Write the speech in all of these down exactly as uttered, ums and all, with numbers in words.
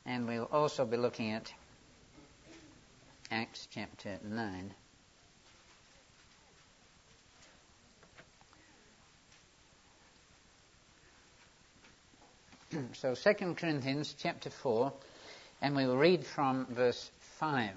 And we'll also be looking at Acts chapter nine. So Second Corinthians chapter four, and we will read from verse five.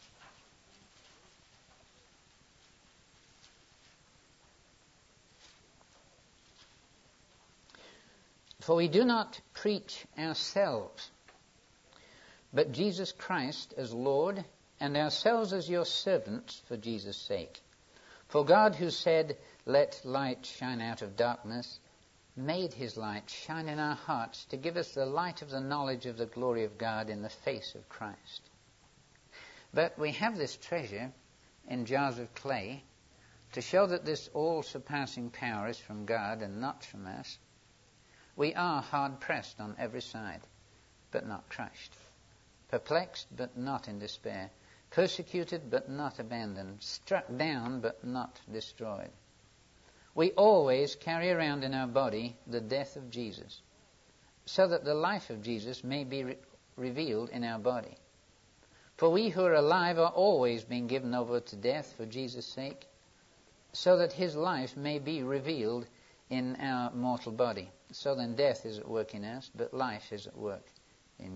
For we do not preach ourselves, but Jesus Christ as Lord, and ourselves as your servants for Jesus' sake. For God, who said, "Let light shine out of darkness," made his light shine in our hearts to give us the light of the knowledge of the glory of God in the face of Christ. But we have this treasure in jars of clay to show that this all-surpassing power is from God and not from us. We are hard-pressed on every side, but not crushed, perplexed, but not in despair, persecuted, but not abandoned, struck down, but not destroyed. We always carry around in our body the death of Jesus, so that the life of Jesus may be re- revealed in our body. For we who are alive are always being given over to death for Jesus' sake, so that his life may be revealed in our mortal body. So then death is at work in us, but life is at work in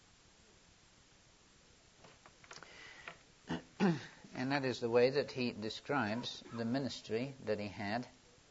you. And that is the way that he describes the ministry that he had.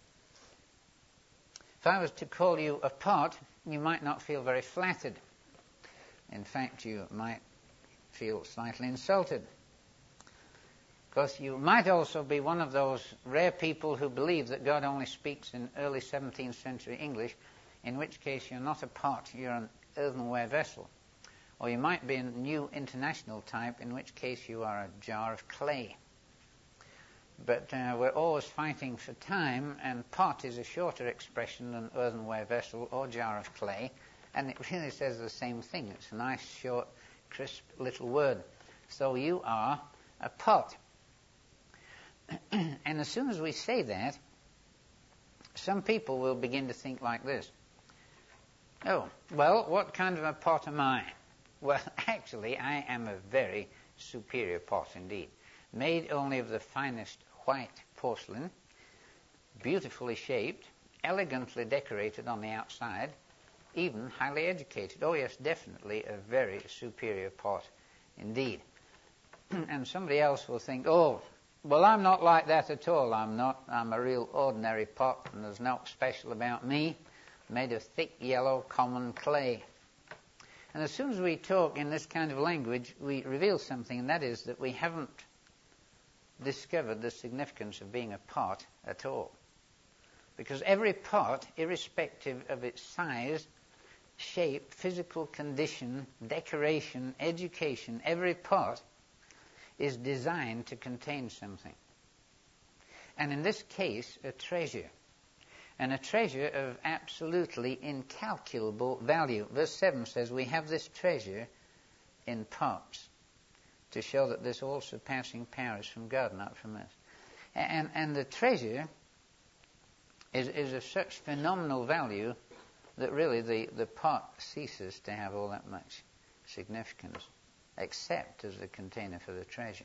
If I was to call you a pot, you might not feel very flattered. In fact, you might feel slightly insulted. Because you might also be one of those rare people who believe that God only speaks in early seventeenth century English, in which case you're not a pot, you're an earthenware vessel. Or you might be a new international type, in which case you are a jar of clay. But uh, we're always fighting for time, and pot is a shorter expression than earthenware vessel or jar of clay, and it really says the same thing. It's a nice, short, crisp little word. So you are a pot. And as soon as we say that, some people will begin to think like this. Oh, well, what kind of a pot am I? Well, actually, I am a very superior pot indeed, made only of the finest white porcelain, beautifully shaped, elegantly decorated on the outside, even highly educated. Oh yes, definitely a very superior pot indeed. And somebody else will think, oh, well, I'm not like that at all. I'm not. I'm a real ordinary pot, and there's nothing special about me, made of thick yellow common clay. And as soon as we talk in this kind of language, we reveal something, and that is that we haven't discovered the significance of being a pot at all. Because every pot, irrespective of its size, shape, physical condition, decoration, education, every pot is designed to contain something. And in this case, a treasure. And a treasure of absolutely incalculable value. Verse seven says, we have this treasure in pots, to show that this all-surpassing power is from God, not from us. And, and the treasure is, is of such phenomenal value that really the, the pot ceases to have all that much significance, except as the container for the treasure.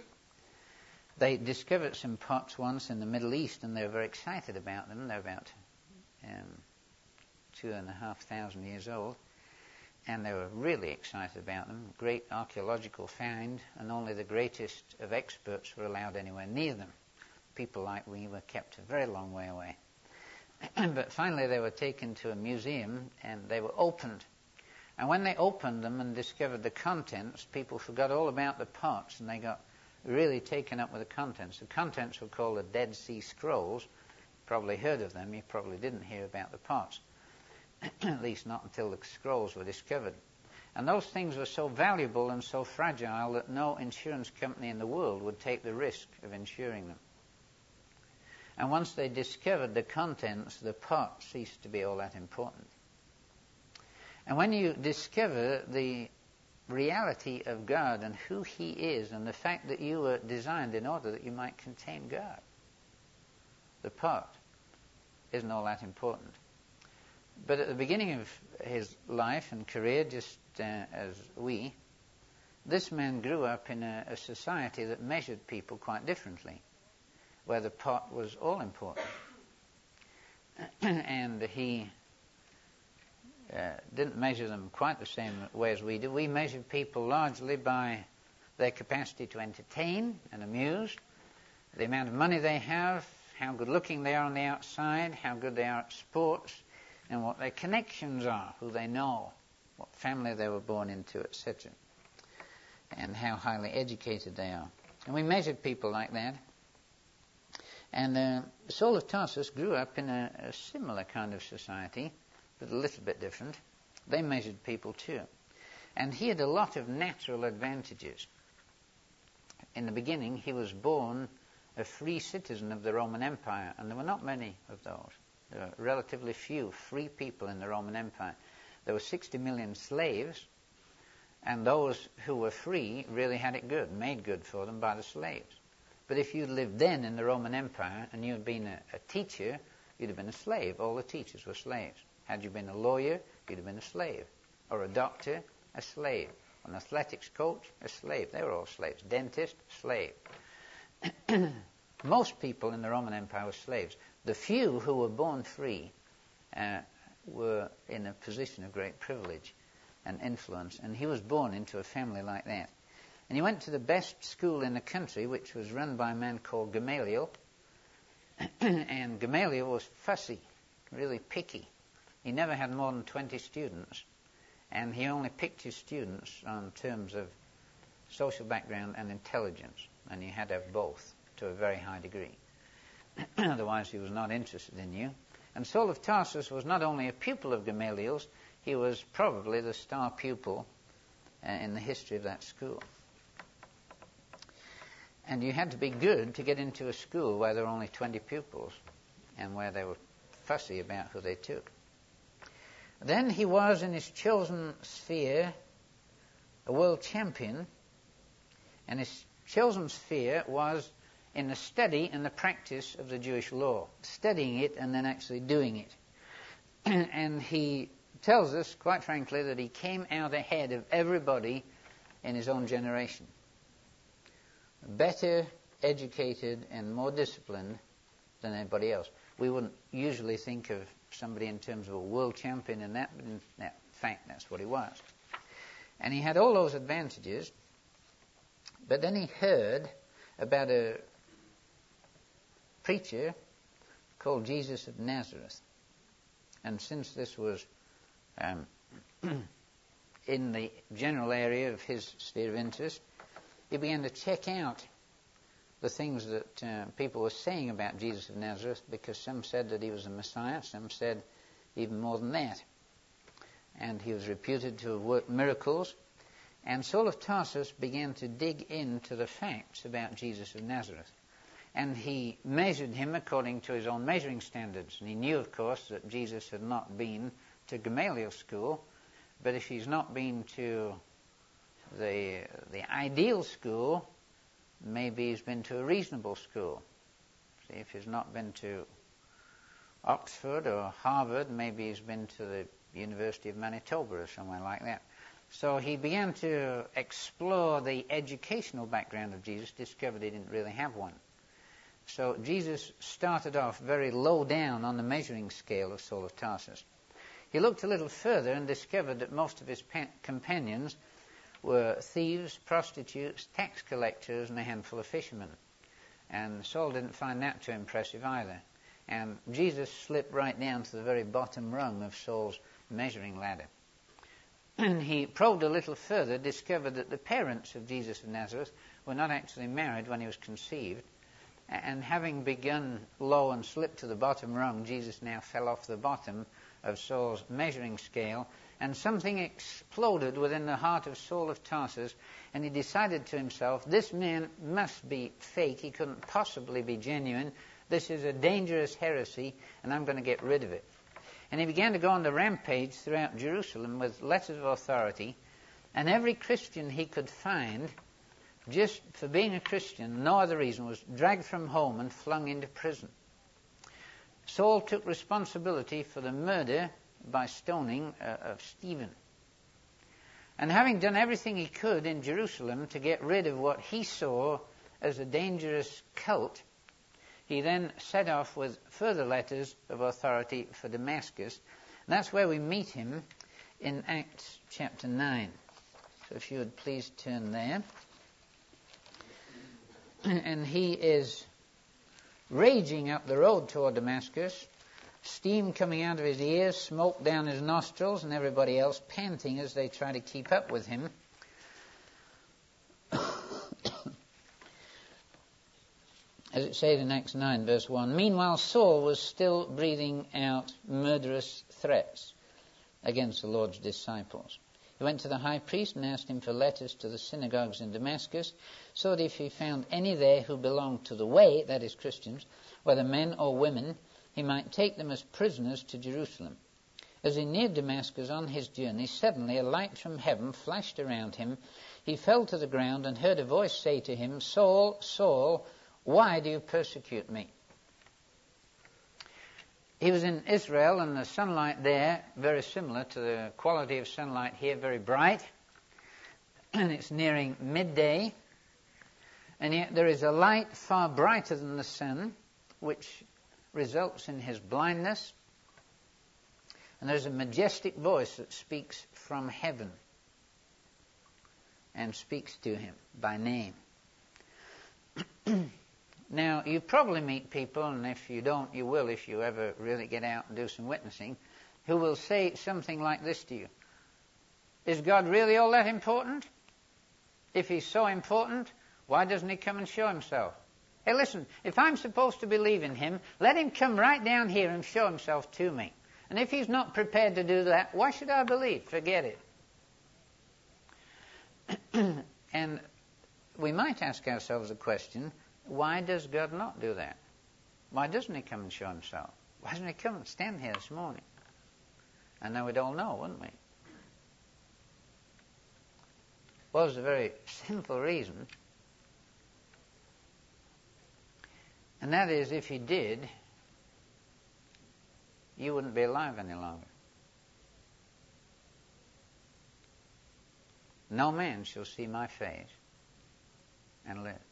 They discovered some pots once in the Middle East, and they were very excited about them. They're about um, two and a half thousand years old, and they were really excited about them. Great archaeological find, and only the greatest of experts were allowed anywhere near them. People like we were kept a very long way away. But finally they were taken to a museum, and they were opened. And when they opened them and discovered the contents, people forgot all about the pots, and they got really taken up with the contents. The contents were called the Dead Sea Scrolls. You probably heard of them. You probably didn't hear about the pots. At least not until the scrolls were discovered. And those things were so valuable and so fragile that no insurance company in the world would take the risk of insuring them. And once they discovered the contents, the pot ceased to be all that important. And when you discover the reality of God and who he is, and the fact that you were designed in order that you might contain God, the pot isn't all that important. But at the beginning of his life and career just uh, as we, this man grew up in a, a society that measured people quite differently, where the pot was all important. And he uh, didn't measure them quite the same way as we do. We measured people largely by their capacity to entertain and amuse, the amount of money they have, how good looking they are on the outside, how good they are at sports, and what their connections are, who they know, what family they were born into, et cetera, and how highly educated they are. And we measured people like that. And uh, Saul of Tarsus grew up in a, a similar kind of society, but a little bit different. They measured people too. And he had a lot of natural advantages. In the beginning, he was born a free citizen of the Roman Empire, and there were not many of those. There were relatively few free people in the Roman Empire. There were sixty million slaves, and those who were free really had it good, made good for them by the slaves. But if you'd lived then in the Roman Empire and you'd been a, a teacher, you'd have been a slave. All the teachers were slaves. Had you been a lawyer, you'd have been a slave. Or a doctor, a slave. An athletics coach, a slave. They were all slaves. Dentist, slave. Most people in the Roman Empire were slaves. The few who were born free uh, were in a position of great privilege and influence. And he was born into a family like that. And he went to the best school in the country, which was run by a man called Gamaliel. And Gamaliel was fussy, really picky. He never had more than twenty students. And he only picked his students on terms of social background and intelligence. And you had to have both to a very high degree. Otherwise, he was not interested in you. And Saul of Tarsus was not only a pupil of Gamaliel's, he was probably the star pupil uh, in the history of that school. And you had to be good to get into a school where there were only twenty pupils and where they were fussy about who they took. Then he was, in his chosen sphere, a world champion, and his chosen sphere was in the study and the practice of the Jewish law, studying it and then actually doing it. And he tells us, quite frankly, that he came out ahead of everybody in his own generation. Better educated and more disciplined than anybody else. We wouldn't usually think of somebody in terms of a world champion in that, but in fact that's what he was. And he had all those advantages, but then he heard about a preacher called Jesus of Nazareth. And since this was um, in the general area of his sphere of interest, he began to check out the things that uh, people were saying about Jesus of Nazareth, because some said that he was the Messiah, some said even more than that. And he was reputed to have worked miracles. And Saul of Tarsus began to dig into the facts about Jesus of Nazareth. And he measured him according to his own measuring standards. And he knew, of course, that Jesus had not been to Gamaliel's school, but if he's not been to the the ideal school, maybe he's been to a reasonable school. See, if he's not been to Oxford or Harvard, maybe he's been to the University of Manitoba or somewhere like that. So he began to explore the educational background of Jesus, discovered he didn't really have one. So Jesus started off very low down on the measuring scale of Saul of Tarsus. He looked a little further and discovered that most of his pa- companions were thieves, prostitutes, tax collectors, and a handful of fishermen. And Saul didn't find that too impressive either. And Jesus slipped right down to the very bottom rung of Saul's measuring ladder. And he probed a little further, discovered that the parents of Jesus of Nazareth were not actually married when he was conceived. And having begun low and slipped to the bottom rung, Jesus now fell off the bottom of Saul's measuring scale, and something exploded within the heart of Saul of Tarsus, and he decided to himself, this man must be fake, he couldn't possibly be genuine, this is a dangerous heresy, and I'm going to get rid of it. And he began to go on the rampage throughout Jerusalem with letters of authority, and every Christian he could find, just for being a Christian, no other reason, was dragged from home and flung into prison. Saul took responsibility for the murder by stoning uh, of Stephen. And having done everything he could in Jerusalem to get rid of what he saw as a dangerous cult, he then set off with further letters of authority for Damascus. And that's where we meet him in Acts chapter nine. So if you would please turn there. And he is raging up the road toward Damascus, steam coming out of his ears, smoke down his nostrils, and everybody else panting as they try to keep up with him. As it says in Acts nine, verse one, meanwhile Saul was still breathing out murderous threats against the Lord's disciples. He went to the high priest and asked him for letters to the synagogues in Damascus, so that if he found any there who belonged to the way, that is Christians, whether men or women, he might take them as prisoners to Jerusalem. As he neared Damascus on his journey, suddenly a light from heaven flashed around him. He fell to the ground and heard a voice say to him, Saul, Saul, why do you persecute me? He was in Israel, and the sunlight there, very similar to the quality of sunlight here, very bright. And it's nearing midday. And yet there is a light far brighter than the sun, which results in his blindness. And there's a majestic voice that speaks from heaven and speaks to him by name. Now, you probably meet people, and if you don't, you will if you ever really get out and do some witnessing, who will say something like this to you. Is God really all that important? If he's so important, why doesn't he come and show himself? Hey, listen, if I'm supposed to believe in him, let him come right down here and show himself to me. And if he's not prepared to do that, why should I believe? Forget it. And we might ask ourselves the question, why does God not do that? Why doesn't he come and show himself? Why doesn't he come and stand here this morning? And then we'd all know, wouldn't we? Well, there's a very simple reason. And that is, if he did, you wouldn't be alive any longer. No man shall see my face and live.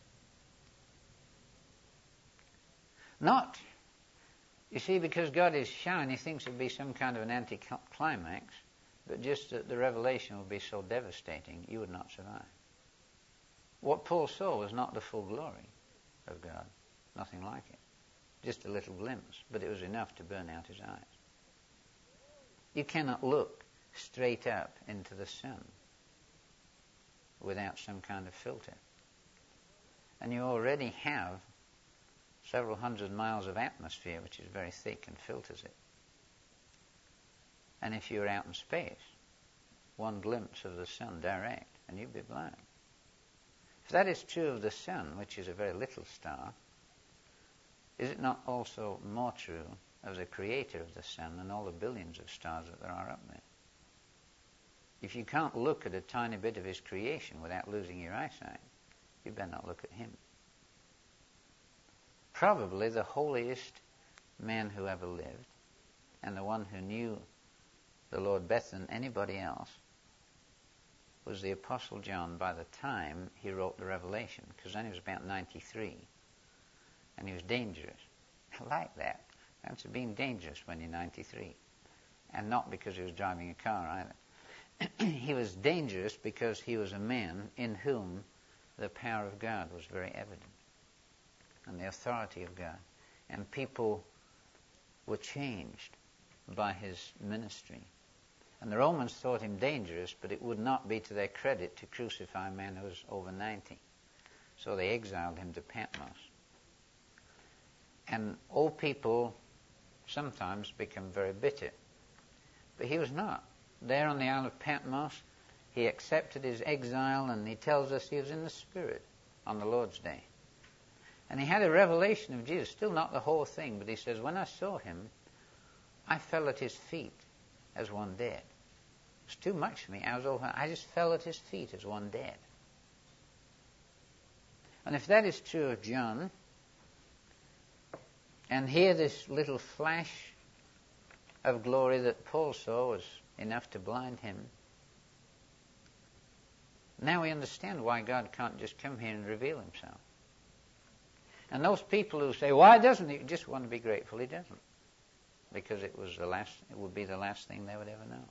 Not, you see, because God is shy and he thinks it would be some kind of an anticlimax, but just that the revelation will be so devastating, you would not survive. What Paul saw was not the full glory of God, nothing like it. Just a little glimpse, but it was enough to burn out his eyes. You cannot look straight up into the sun without some kind of filter. And you already have several hundred miles of atmosphere, which is very thick and filters it. And if you're out in space, one glimpse of the sun direct, and you'd be blind. If that is true of the sun, which is a very little star, is it not also more true of the creator of the sun and all the billions of stars that there are up there? If you can't look at a tiny bit of his creation without losing your eyesight, you better not look at him. Probably the holiest man who ever lived, and the one who knew the Lord better than anybody else, was the Apostle John by the time he wrote the Revelation, because then he was about ninety-three, and he was dangerous. I like that. That's being dangerous when you're ninety-three, and not because he was driving a car either. He was dangerous because he was a man in whom the power of God was very evident, and the authority of God. And people were changed by his ministry. And the Romans thought him dangerous, but it would not be to their credit to crucify a man who was over ninety. So they exiled him to Patmos. And old people sometimes become very bitter. But he was not. There on the Isle of Patmos, he accepted his exile, and he tells us he was in the Spirit on the Lord's Day. And he had a revelation of Jesus, still not the whole thing, but he says, when I saw him, I fell at his feet as one dead. It's too much for me. I was over, I just fell at his feet as one dead. And if that is true of John, and here this little flash of glory that Paul saw was enough to blind him. Now we understand why God can't just come here and reveal himself. And those people who say, why doesn't he? Just want to be grateful he doesn't. Because it was the last, it would be the last thing they would ever know.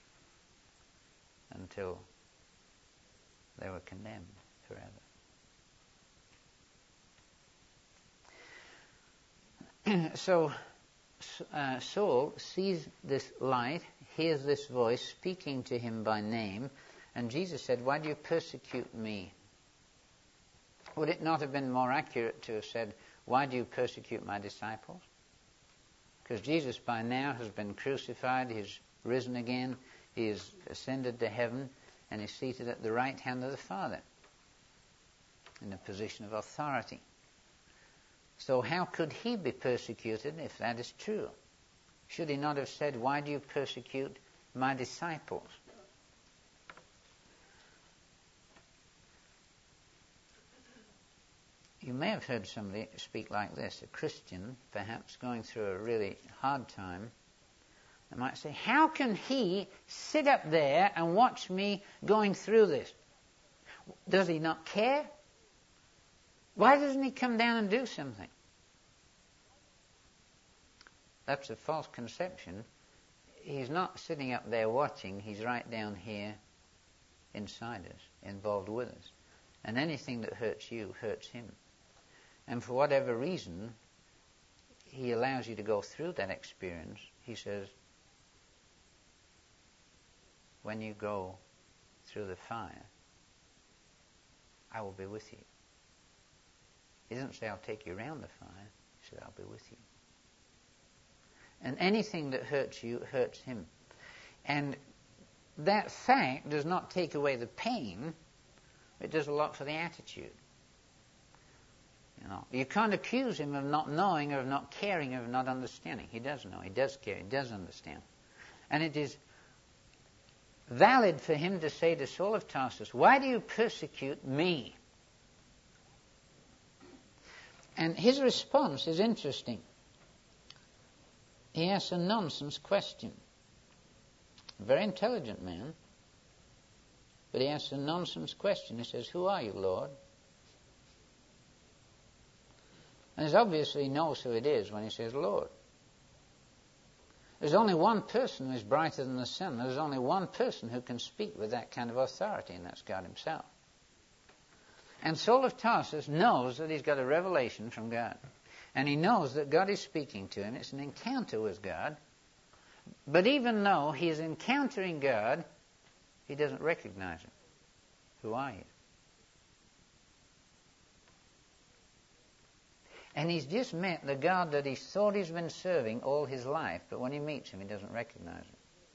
Until they were condemned forever. So uh, Saul sees this light, hears this voice speaking to him by name, and Jesus said, why do you persecute me? Would it not have been more accurate to have said, why do you persecute my disciples? Because Jesus by now has been crucified, he's risen again, he has ascended to heaven, and is seated at the right hand of the Father in a position of authority. So how could he be persecuted if that is true? Should he not have said, why do you persecute my disciples? You may have heard somebody speak like this, a Christian, perhaps going through a really hard time. They might say, how can he sit up there and watch me going through this? Does he not care? Why doesn't he come down and do something? That's a false conception. He's not sitting up there watching, he's right down here inside us, involved with us. And anything that hurts you hurts him. And for whatever reason, he allows you to go through that experience. He says, when you go through the fire, I will be with you. He doesn't say, I'll take you around the fire. He says, I'll be with you. And anything that hurts you hurts him. And that fact does not take away the pain. It does a lot for the attitude. You know, you can't accuse him of not knowing, or of not caring, or of not understanding. He does know, he does care, he does understand. And it is valid for him to say to Saul of Tarsus, why do you persecute me? And his response is interesting. He asks a nonsense question. A very intelligent man, but he asks a nonsense question. He says, who are you, Lord? And he obviously knows who it is when he says, Lord. There's only one person who is brighter than the sun. There's only one person who can speak with that kind of authority, and that's God himself. And Saul of Tarsus knows that he's got a revelation from God. And he knows that God is speaking to him. It's an encounter with God. But even though he is encountering God, he doesn't recognize him. Who are you? And he's just met the God that he thought he's been serving all his life, but when he meets him, he doesn't recognize him.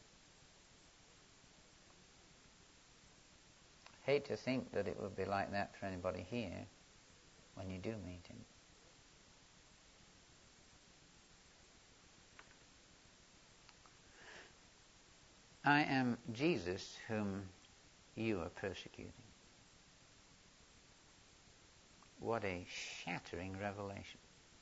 I hate to think that it would be like that for anybody here when you do meet him. I am Jesus whom you are persecuting. What a shattering revelation.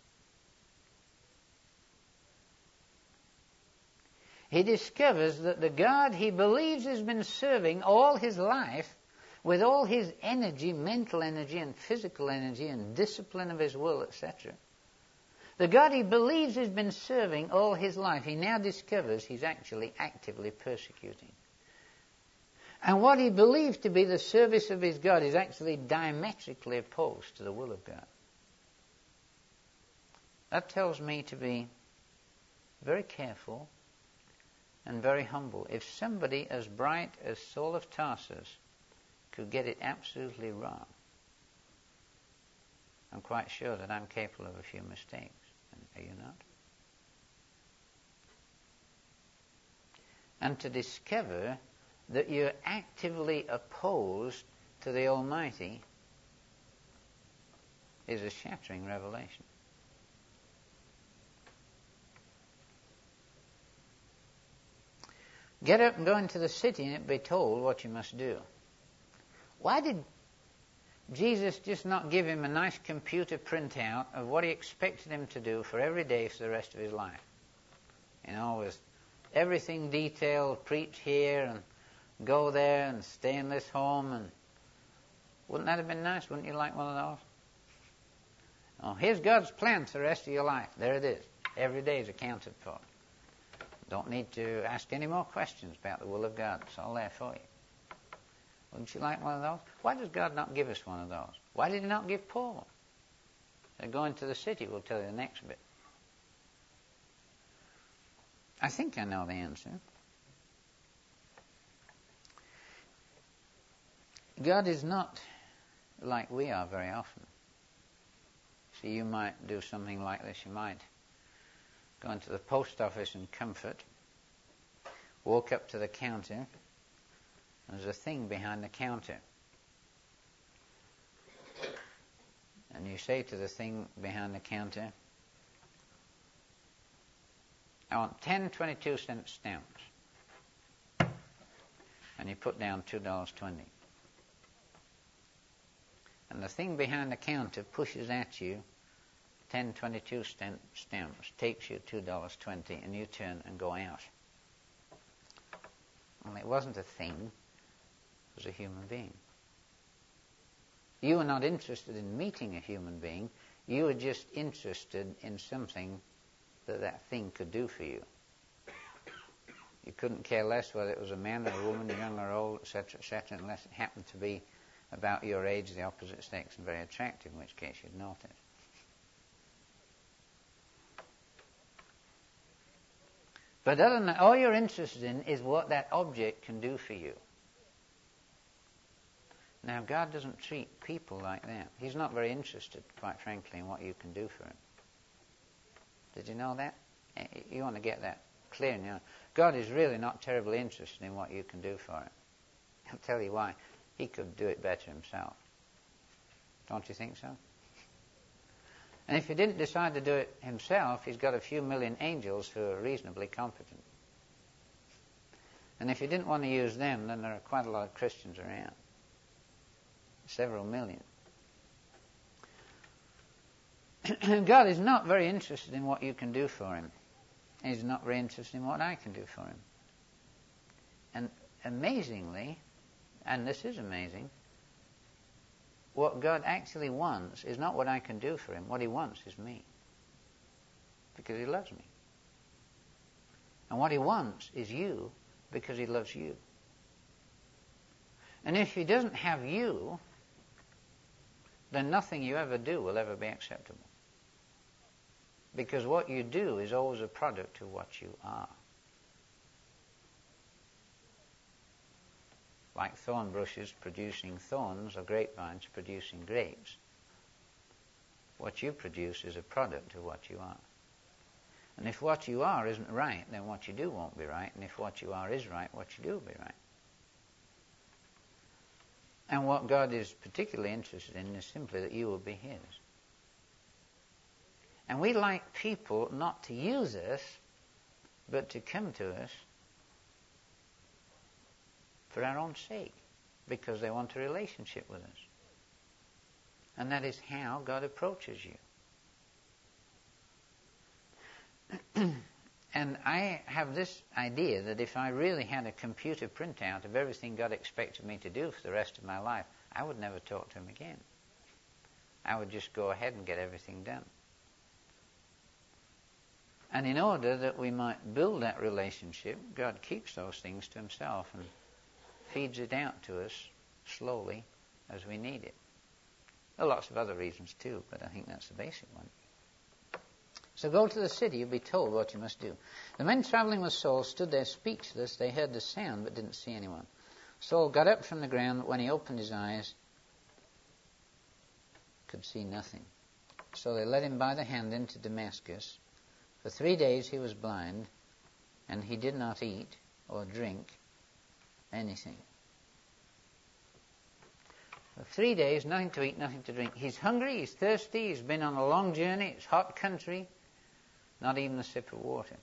He discovers that the God he believes has been serving all his life, with all his energy, mental energy and physical energy and discipline of his will, et cetera, the God he believes has been serving all his life, he now discovers he's actually actively persecuting. And what he believed to be the service of his God is actually diametrically opposed to the will of God. That tells me to be very careful and very humble. If somebody as bright as Saul of Tarsus could get it absolutely wrong, I'm quite sure that I'm capable of a few mistakes. Are you not? And to discover that you're actively opposed to the Almighty is a shattering revelation. Get up and go into the city and be told what you must do. Why did Jesus just not give him a nice computer printout of what he expected him to do for every day for the rest of his life? You know, with everything detailed, preach here and go there and stay in this home. And wouldn't that have been nice? Wouldn't you like one of those? Oh, here's God's plan for the rest of your life. There it is. Every day is accounted for. Don't need to ask any more questions about the will of God. It's all there for you. Wouldn't you like one of those? Why does God not give us one of those? Why did he not give Paul one? So going to the city, we'll tell you the next bit. I think I know the answer. God is not like we are very often. See, you might do something like this. You might go into the post office in comfort, walk up to the counter, and there's a thing behind the counter. And you say to the thing behind the counter, I want ten twenty-two cent stamps. And you put down two dollars and twenty cents. And the thing behind the counter pushes at you ten twenty-two cent stamps, takes you two dollars and twenty cents, and you turn and go out. Only it wasn't a thing, it was a human being. You were not interested in meeting a human being, you were just interested in something that that thing could do for you. You couldn't care less whether it was a man or a woman, young or old, et cetera, et cetera, unless it happened to be about your age, the opposite sex, and very attractive, in which case you'd notice. But other than that, all you're interested in is what that object can do for you. Now, God doesn't treat people like that. He's not very interested, quite frankly, in what you can do for him. Did you know that? You want to get that clear. You know, God is really not terribly interested in what you can do for him. I'll tell you why. He could do it better himself. Don't you think so? And if he didn't decide to do it himself, he's got a few million angels who are reasonably competent. And if he didn't want to use them, then there are quite a lot of Christians around. Several million. God is not very interested in what you can do for him. He's not very interested in what I can do for him. And amazingly, and this is amazing, what God actually wants is not what I can do for him. What he wants is me. Because he loves me. And what he wants is you because he loves you. And if he doesn't have you, then nothing you ever do will ever be acceptable. Because what you do is always a product of what you are. Like thorn bushes producing thorns or grapevines producing grapes. What you produce is a product of what you are. And if what you are isn't right, then what you do won't be right. And if what you are is right, what you do will be right. And what God is particularly interested in is simply that you will be his. And we like people not to use us, but to come to us for our own sake, because they want a relationship with us. And that is how God approaches you. And I have this idea that if I really had a computer printout of everything God expected me to do for the rest of my life, I would never talk to him again. I would just go ahead and get everything done. And in order that we might build that relationship, God keeps those things to himself and feeds it out to us slowly as we need it. There are lots of other reasons too, but I think that's the basic one. So go to the city, you'll be told what you must do. The men traveling with Saul stood there speechless. They heard the sound but didn't see anyone. Saul got up from the ground, but when he opened his eyes, could see nothing. So they led him by the hand into Damascus. For three days he was blind, and he did not eat or drink anything. For three days, nothing to eat, nothing to drink. He's hungry, he's thirsty, he's been on a long journey, it's hot country, not even a sip of water.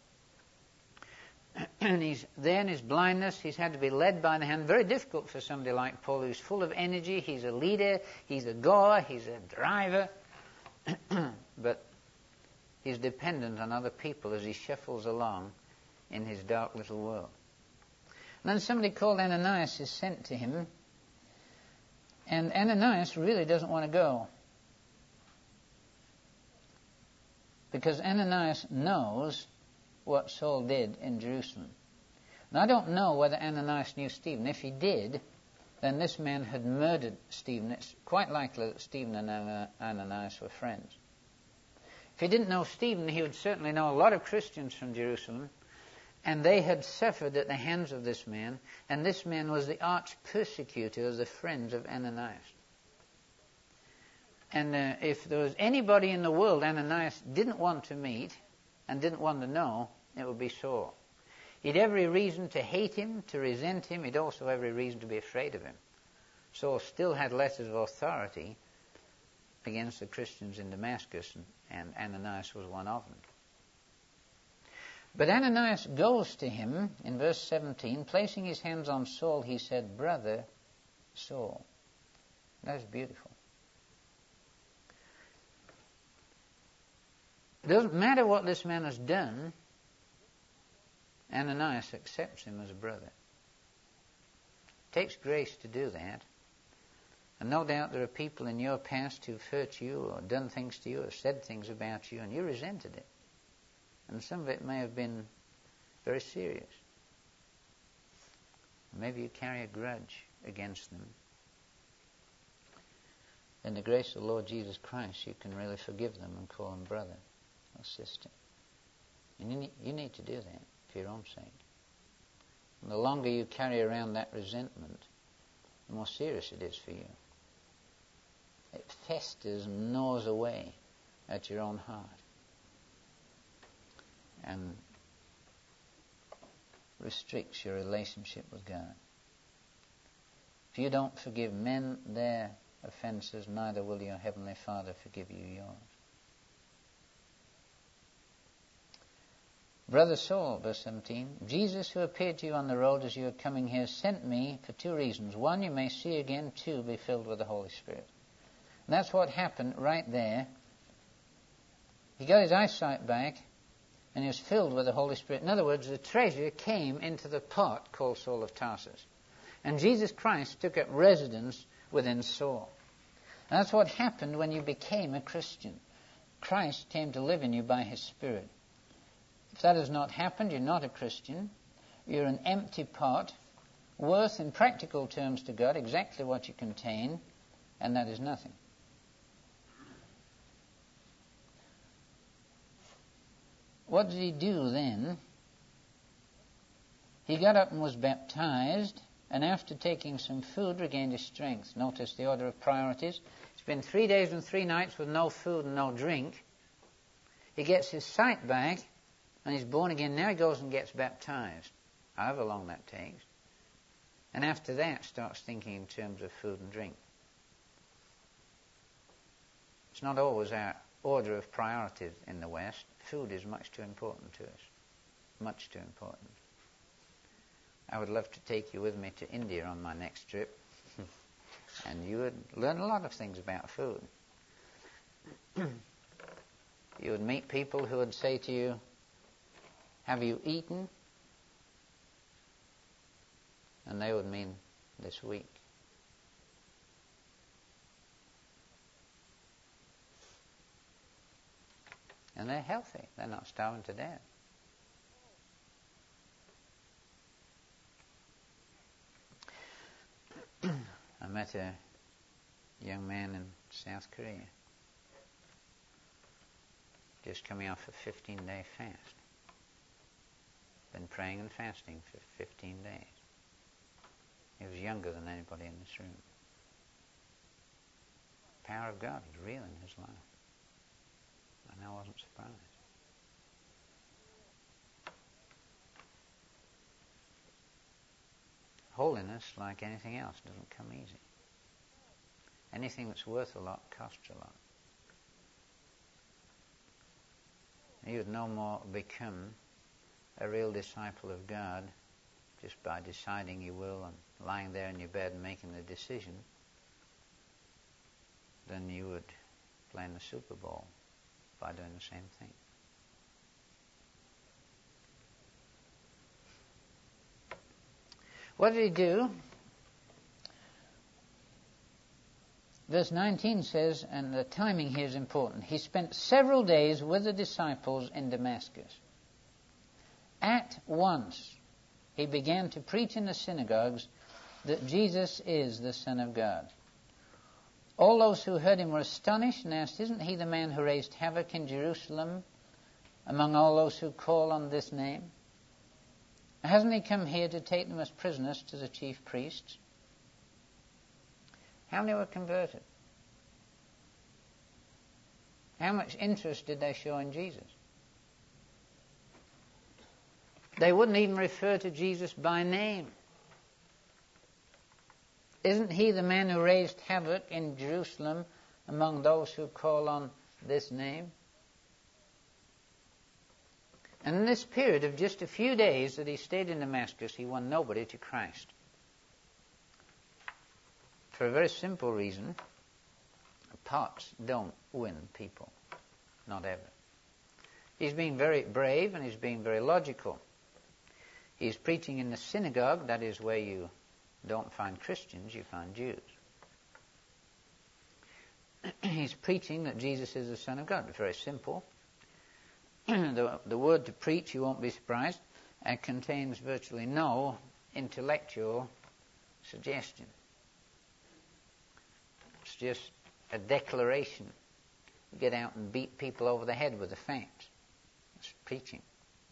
And he's there in his blindness, he's had to be led by the hand. Very difficult for somebody like Paul, who's full of energy, he's a leader, he's a goer, he's a driver. But he's dependent on other people as he shuffles along in his dark little world. And then somebody called Ananias is sent to him, and Ananias really doesn't want to go, because Ananias knows what Saul did in Jerusalem. And I don't know whether Ananias knew Stephen. If he did, then this man had murdered Stephen. It's quite likely that Stephen and Ananias were friends. If he didn't know Stephen, he would certainly know a lot of Christians from Jerusalem, and they had suffered at the hands of this man, and this man was the arch persecutor of the friends of Ananias. And uh, if there was anybody in the world Ananias didn't want to meet and didn't want to know, it would be Saul. He'd every reason to hate him, to resent him. He'd also every reason to be afraid of him. Saul still had letters of authority against the Christians in Damascus, and, and Ananias was one of them. But Ananias goes to him in verse seventeen, placing his hands on Saul, he said, "Brother Saul." That's beautiful. It doesn't matter what this man has done, Ananias accepts him as a brother. It takes grace to do that. And no doubt there are people in your past who've hurt you or done things to you or said things about you, and you resented it. And some of it may have been very serious. Maybe you carry a grudge against them. In the grace of the Lord Jesus Christ, you can really forgive them and call them brother or sister. And you need, you need to do that for your own sake. And the longer you carry around that resentment, the more serious it is for you. It festers and gnaws away at your own heart. And restricts your relationship with God. If you don't forgive men their offenses, neither will your Heavenly Father forgive you yours. Brother Saul, verse seventeen, Jesus, who appeared to you on the road as you were coming here, sent me for two reasons. One, you may see again. Two, be filled with the Holy Spirit. And that's what happened right there. He got his eyesight back, and he was filled with the Holy Spirit. In other words, the treasure came into the pot called Saul of Tarsus. And Jesus Christ took up residence within Saul. And that's what happened when you became a Christian. Christ came to live in you by his Spirit. If that has not happened, you're not a Christian. You're an empty pot, worth in practical terms to God exactly what you contain, and that is nothing. What did he do then? He got up and was baptized, and after taking some food, regained his strength. Notice the order of priorities. It's been three days and three nights with no food and no drink. He gets his sight back, and he's born again. Now he goes and gets baptized, however long that takes. And after that, starts thinking in terms of food and drink. It's not always our order of priorities in the West. Food is much too important to us. Much too important. I would love to take you with me to India on my next trip. And you would learn a lot of things about food. You would meet people who would say to you, "Have you eaten?" And they would mean this week. And they're healthy. They're not starving to death. I met a young man in South Korea, just coming off a fifteen-day fast. Been praying and fasting for fifteen days. He was younger than anybody in this room. The power of God was real in his life. And I wasn't surprised. Holiness, like anything else, doesn't come easy. Anything that's worth a lot costs a lot. You would no more become a real disciple of God just by deciding you will and lying there in your bed and making the decision than you would playing the Super Bowl by doing the same thing. What did he do? Verse nineteen says, and the timing here is important, he spent several days with the disciples in Damascus. At once he began to preach in the synagogues that Jesus is the Son of God. All those who heard him were astonished and asked, isn't he the man who raised havoc in Jerusalem among all those who call on this name? Hasn't he come here to take them as prisoners to the chief priests? How many were converted? How much interest did they show in Jesus? They wouldn't even refer to Jesus by name. Isn't he the man who raised havoc in Jerusalem among those who call on this name? And in this period of just a few days that he stayed in Damascus, he won nobody to Christ. For a very simple reason, pots don't win people. Not ever. He's being very brave and he's being very logical. He's preaching in the synagogue, that is where you don't find Christians, you find Jews. He's preaching that Jesus is the Son of God. It's very simple. the, the word to preach, you won't be surprised, uh, contains virtually no intellectual suggestion. It's just a declaration. You get out and beat people over the head with the facts. It's preaching.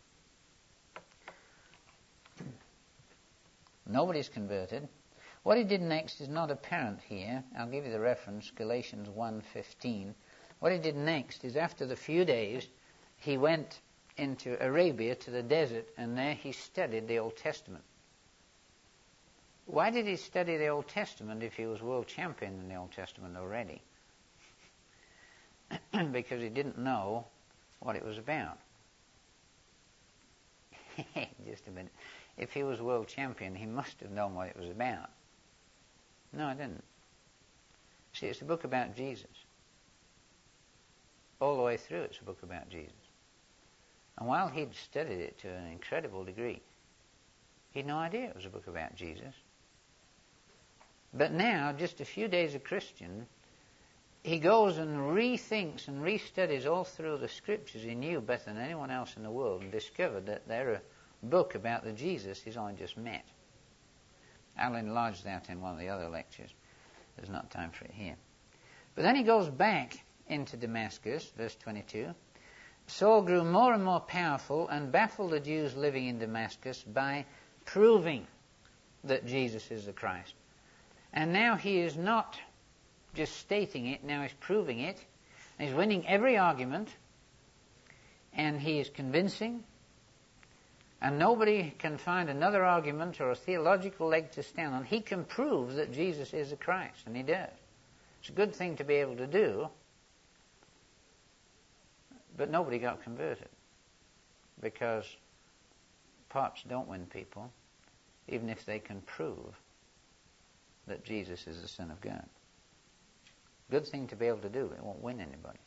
Nobody's converted. What he did next is not apparent here. I'll give you the reference, Galatians one fifteen. What he did next is after the few days, he went into Arabia to the desert, and there he studied the Old Testament. Why did he study the Old Testament if he was world champion in the Old Testament already? Because he didn't know what it was about. Just a minute. If he was world champion, he must have known what it was about. No, I didn't. See, it's a book about Jesus. All the way through, it's a book about Jesus. And while he'd studied it to an incredible degree, he'd no idea it was a book about Jesus. But now, just a few days a Christian, he goes and rethinks and restudies all through the scriptures he knew better than anyone else in the world, and discovered that they're a book about the Jesus he's only just met. I'll enlarge that in one of the other lectures. There's not time for it here. But then he goes back into Damascus, verse twenty-two. Saul grew more and more powerful and baffled the Jews living in Damascus by proving that Jesus is the Christ. And now he is not just stating it, now he's proving it. He's winning every argument, and he is convincing. And nobody can find another argument or a theological leg to stand on. He can prove that Jesus is the Christ, and he does. It's a good thing to be able to do, but nobody got converted because pops don't win people, even if they can prove that Jesus is the Son of God. Good thing to be able to do, but it won't win anybody.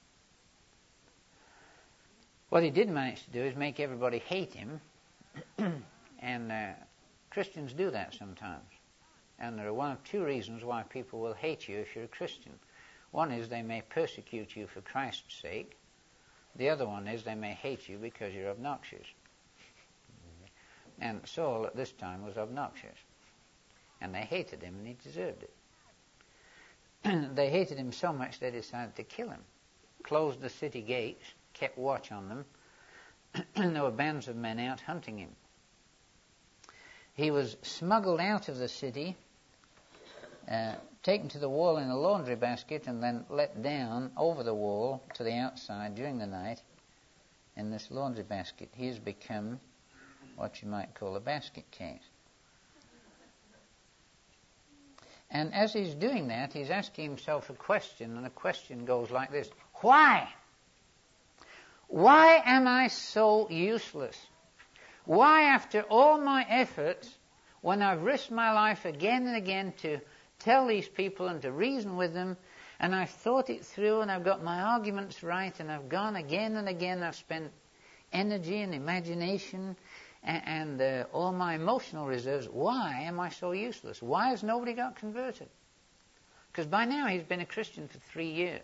What he did manage to do is make everybody hate him, and uh, Christians do that sometimes. And there are one of two reasons why people will hate you if you're a Christian. One is they may persecute you for Christ's sake. The other one is they may hate you because you're obnoxious. And Saul at this time was obnoxious. And they hated him, and he deserved it. They hated him so much they decided to kill him. Closed the city gates, kept watch on them, and there were bands of men out hunting him. He was smuggled out of the city, uh, taken to the wall in a laundry basket, and then let down over the wall to the outside during the night in this laundry basket. He has become what you might call a basket case. And as he's doing that, he's asking himself a question, and the question goes like this: why? Why am I so useless? Why, after all my efforts, when I've risked my life again and again to tell these people and to reason with them, and I've thought it through and I've got my arguments right, and I've gone again and again, I've spent energy and imagination and, and uh, all my emotional reserves. Why am I so useless? Why has nobody got converted? Because by now he's been a Christian for three years.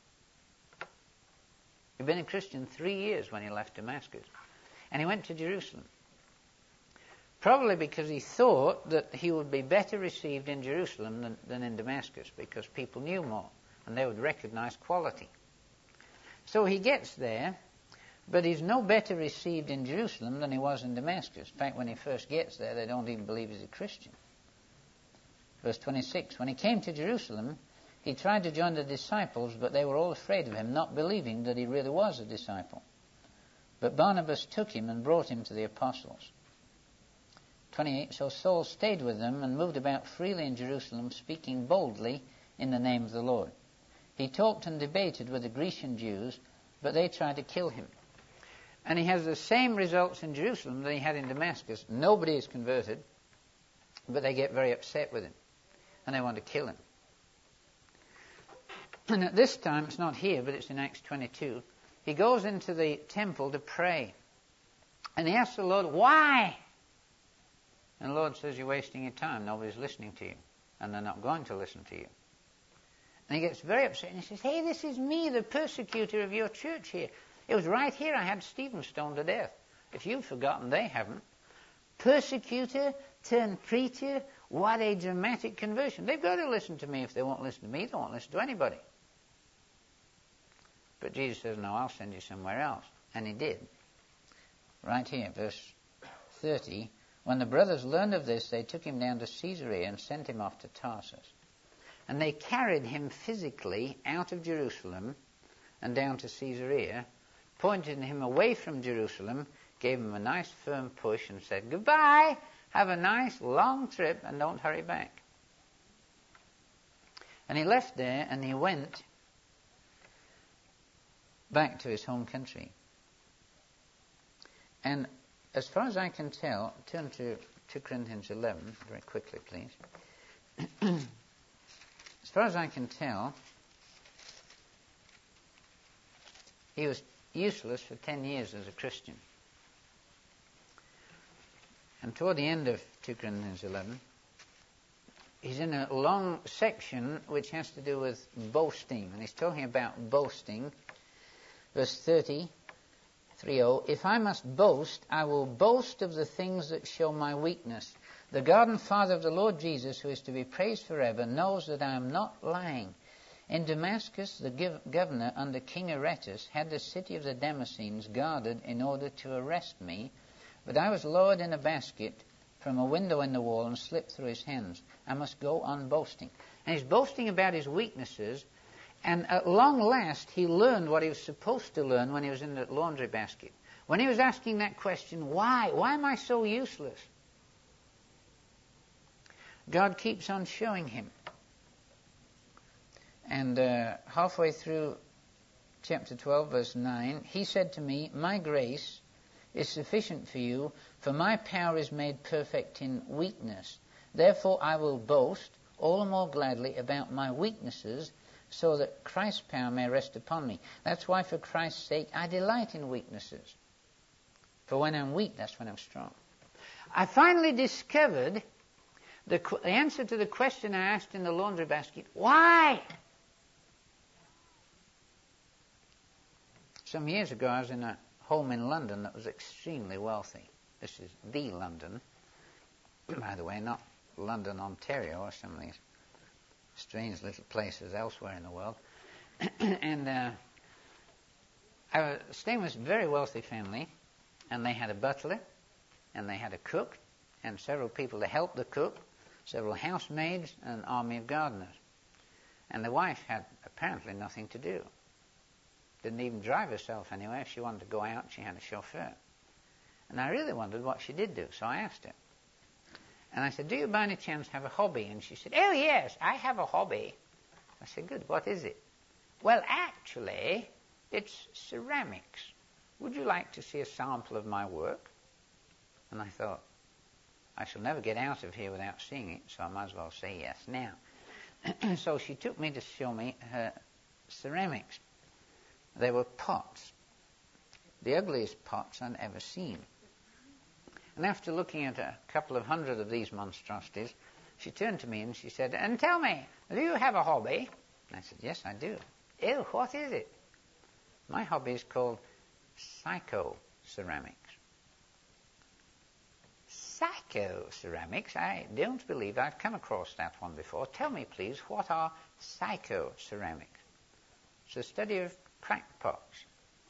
He'd been a Christian three years when he left Damascus. And he went to Jerusalem. Probably because he thought that he would be better received in Jerusalem than, than in Damascus, because people knew more and they would recognize quality. So he gets there, but he's no better received in Jerusalem than he was in Damascus. In fact, when he first gets there, they don't even believe he's a Christian. Verse twenty-six, when he came to Jerusalem, he tried to join the disciples, but they were all afraid of him, not believing that he really was a disciple. But Barnabas took him and brought him to the apostles. twenty-eight, so Saul stayed with them and moved about freely in Jerusalem, speaking boldly in the name of the Lord. He talked and debated with the Grecian Jews, but they tried to kill him. And he has the same results in Jerusalem that he had in Damascus. Nobody is converted, but they get very upset with him, and they want to kill him. And at this time, it's not here, but it's in Acts twenty-two, he goes into the temple to pray. And he asks the Lord, why? And the Lord says, you're wasting your time. Nobody's listening to you. And they're not going to listen to you. And he gets very upset. And he says, hey, this is me, the persecutor of your church here. It was right here I had Stephen stoned to death. If you've forgotten, they haven't. Persecutor turned preacher. What a dramatic conversion. They've got to listen to me. If they won't listen to me, they won't listen to anybody. But Jesus says, no, I'll send you somewhere else. And he did. Right here, verse thirty. When the brothers learned of this, they took him down to Caesarea and sent him off to Tarsus. And they carried him physically out of Jerusalem and down to Caesarea, pointed him away from Jerusalem, gave him a nice firm push and said, goodbye, have a nice long trip and don't hurry back. And he left there and he went back to his home country. And as far as I can tell, turn to two Corinthians eleven very quickly, please. As far as I can tell, he was useless for ten years as a Christian. And toward the end of two Corinthians eleven, he's in a long section which has to do with boasting. And he's talking about boasting. Verse thirty, three oh, if I must boast, I will boast of the things that show my weakness. The God and Father of the Lord Jesus, who is to be praised forever, knows that I am not lying. In Damascus, the gov- governor under King Aretas had the city of the Damascenes guarded in order to arrest me, but I was lowered in a basket from a window in the wall and slipped through his hands. I must go on boasting. And he's boasting about his weaknesses, and at long last he learned what he was supposed to learn when he was in the laundry basket. When he was asking that question, why? Why am I so useless? God keeps on showing him. And uh, halfway through chapter twelve, verse nine, he said to me, my grace is sufficient for you, for my power is made perfect in weakness. Therefore I will boast all the more gladly about my weaknesses, so that Christ's power may rest upon me. That's why, for Christ's sake, I delight in weaknesses. For when I'm weak, that's when I'm strong. I finally discovered the, the answer to the question I asked in the laundry basket. Why? Some years ago, I was in a home in London that was extremely wealthy. This is the London, by the way, not London, Ontario, or some of these strange little places elsewhere in the world. And uh, I was staying with a very wealthy family, and they had a butler, and they had a cook, and several people to help the cook, several housemaids, and an army of gardeners. And the wife had apparently nothing to do. Didn't even drive herself anywhere. If she wanted to go out, she had a chauffeur. And I really wondered what she did do, so I asked her. And I said, do you by any chance have a hobby? And she said, oh yes, I have a hobby. I said, good, what is it? Well, actually, it's ceramics. Would you like to see a sample of my work? And I thought, I shall never get out of here without seeing it, so I might as well say yes now. So she took me to show me her ceramics. They were pots, the ugliest pots I'd ever seen. And after looking at a couple of hundred of these monstrosities, she turned to me and she said, "And tell me, do you have a hobby?" And I said, "Yes, I do." "Ew, what is it?" "My hobby is called psycho-ceramics." Psycho-ceramics? I don't believe I've come across that one before. Tell me, please, what are psycho-ceramics? It's a study of crackpots.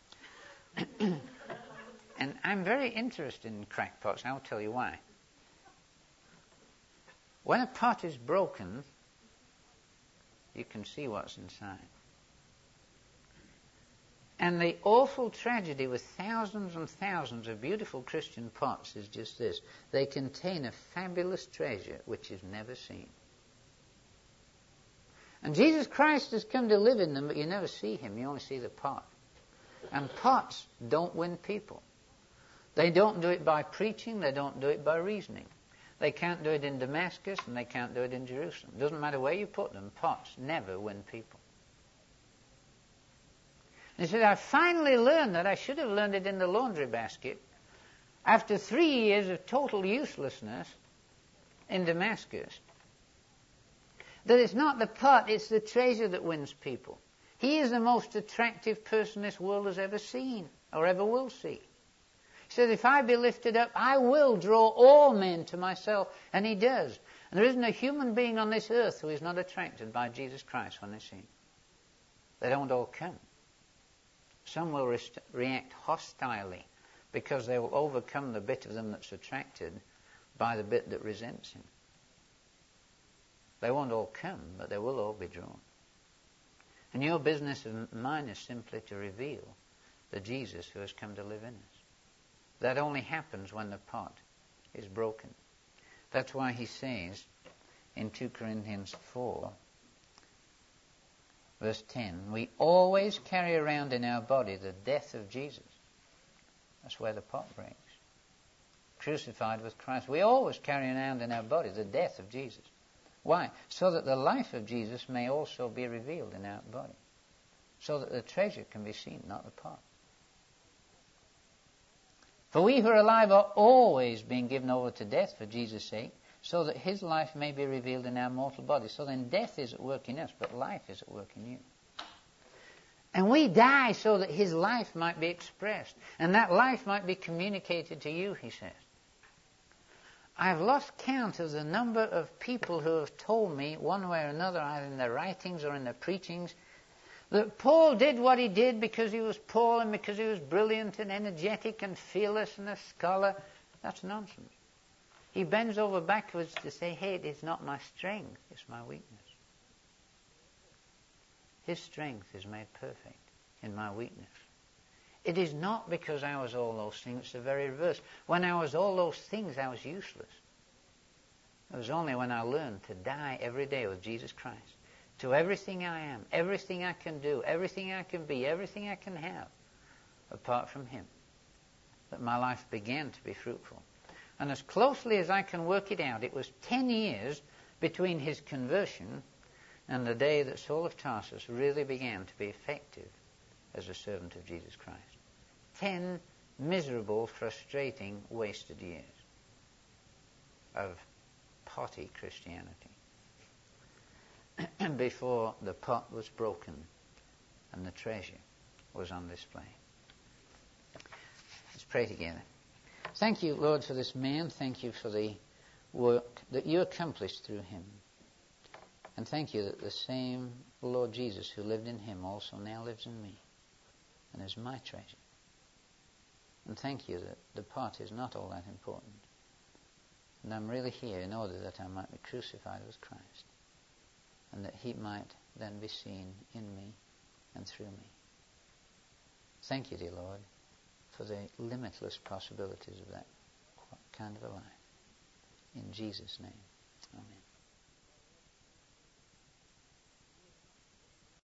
And I'm very interested in crackpots, and I'll tell you why. When a pot is broken, you can see what's inside. And the awful tragedy with thousands and thousands of beautiful Christian pots is just this. They contain a fabulous treasure which is never seen. And Jesus Christ has come to live in them, but you never see him. You only see the pot. And pots don't win people. They don't do it by preaching. They don't do it by reasoning. They can't do it in Damascus, and they can't do it in Jerusalem. It doesn't matter where you put them. Pots never win people. He said, I finally learned that I should have learned it in the laundry basket after three years of total uselessness in Damascus. That it's not the pot, it's the treasure that wins people. He is the most attractive person this world has ever seen or ever will see. He says, if I be lifted up, I will draw all men to myself. And he does. And there isn't a human being on this earth who is not attracted by Jesus Christ when they see him. They don't all come. Some will re- react hostilely because they will overcome the bit of them that's attracted by the bit that resents him. They won't all come, but they will all be drawn. And your business and mine is simply to reveal the Jesus who has come to live in us. That only happens when the pot is broken. That's why he says in two Corinthians four, verse ten, we always carry around in our body the death of Jesus. That's where the pot breaks. Crucified with Christ. We always carry around in our body the death of Jesus. Why? So that the life of Jesus may also be revealed in our body. So that the treasure can be seen, not the pot. For we who are alive are always being given over to death for Jesus' sake, so that his life may be revealed in our mortal body. So then death is at work in us, but life is at work in you. And we die so that his life might be expressed, and that life might be communicated to you, he says. I've lost count of the number of people who have told me, one way or another, either in their writings or in their preachings, that Paul did what he did because he was Paul and because he was brilliant and energetic and fearless and a scholar. That's nonsense. He bends over backwards to say, hey, it is not my strength, it's my weakness. His strength is made perfect in my weakness. It is not because I was all those things, it's the very reverse. When I was all those things, I was useless. It was only when I learned to die every day with Jesus Christ, to everything I am, everything I can do, everything I can be, everything I can have, apart from him, that my life began to be fruitful. And as closely as I can work it out, it was ten years between his conversion and the day that Saul of Tarsus really began to be effective as a servant of Jesus Christ. Ten miserable, frustrating, wasted years of potty Christianity before the pot was broken and the treasure was on display. Let's pray together. Thank you, Lord, for this man. Thank you for the work that you accomplished through him. And thank you that the same Lord Jesus who lived in him also now lives in me and is my treasure. And thank you that the pot is not all that important. And I'm really here in order that I might be crucified with Christ, and that he might then be seen in me and through me. Thank you, dear Lord, for the limitless possibilities of that kind of a life. In Jesus' name, amen.